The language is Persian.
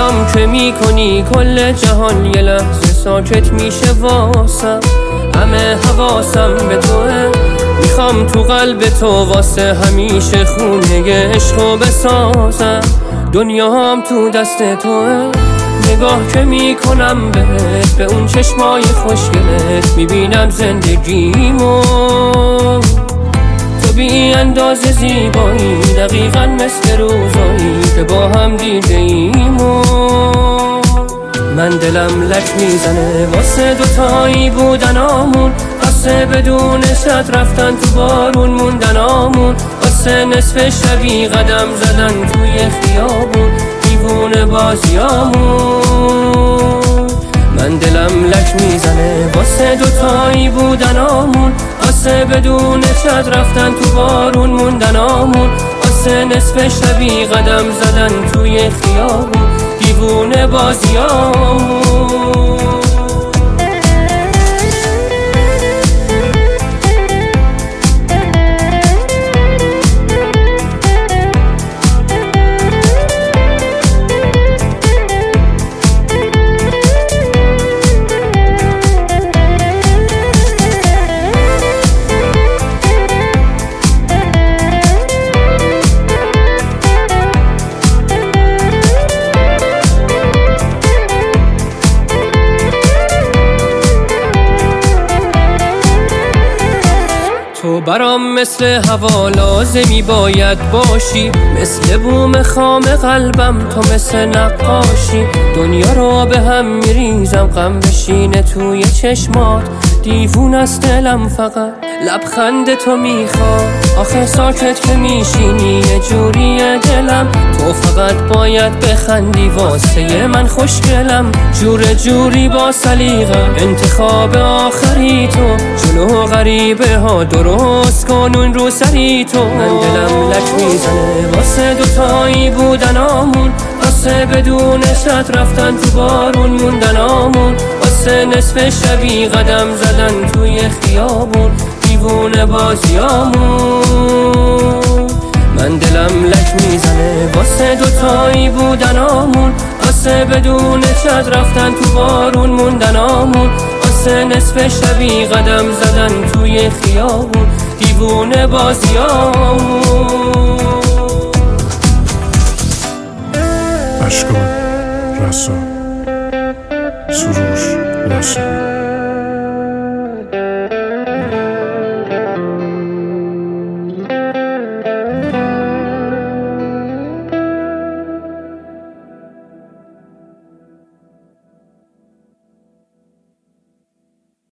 اقدام که میکنی کل جهان یه لحظه ساکت میشه واسم. همه حواسم به توه، میخوام تو قلب تو واسه همیشه خونه عشقو بسازم. دنیام تو دست توه، نگاه که میکنم بهت، به اون چشمای خوشگلت میبینم زندگیمو. تو بی اندازه زیبایی، دقیقا مثل روزایی که با هم دیده ایمو. من دلم لک میزنه واسه دوتایی بودنامون، واسه بدون شد رفتن تو بارون موندنامون، واسه نصف شبی قدم زدن توی خیابون دیوونه بازیامون. من دلم لک میزنه واسه دوتایی بودنامون، واسه بدون شد رفتن تو بارون موندنامون، واسه نصف شبی قدم زدن توی خیابون دیوونه بازیامون. تو برام مثل هوا لازمی باید باشی، مثل بوم خام قلبم تو مثل نقاشی. دنیا رو به هم میریزم غم بشینه توی چشمات، دیوون از دلم فقط لبخند تو میخواد. آخه ساکت که میشینی یه جوری دلم، تو فقط باید بخندی واسه من خوشگلم. جور جوری با سلیقم انتخاب آخری تو، جلو غریبه ها درست کنون رو سری تو. من دلم لک میزنه واسه دوتایی بودنامون، واسه بدون شد رفتن تو بارون موندنامون، واسه نصف شبی قدم زدن توی خیابون دیوونه بازیامون. من دلم لک میزنه واسه دوتایی بودنامون، واسه بدون شد رفتن تو بارون موندنامون، واسه نصف شبی قدم زدن توی خیابون دیوونه بازیامون. اشکان رسا، سروش لاسمی.